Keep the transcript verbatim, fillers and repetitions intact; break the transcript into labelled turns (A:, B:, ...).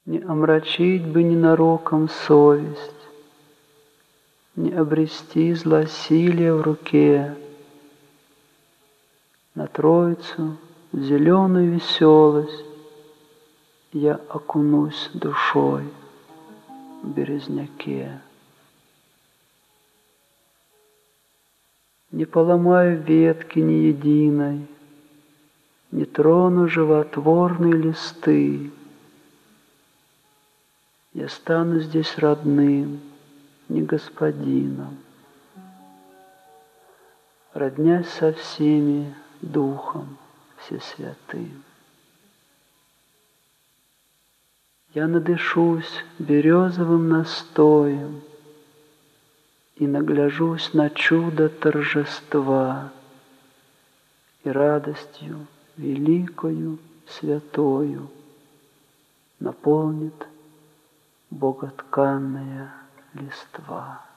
A: Не омрачить бы ненароком совесть, не обрести злосилие в руке. На Троицу, в зеленую веселость, я окунусь душой в березняке. Не поломаю ветки ни единой, не трону животворные листы. Я стану здесь родным, не господином, роднясь со всеми Духом Всесвятым. Я надышусь березовым настоем и нагляжусь на чудо торжества и радостью великою, святою наполнит боготканная листва.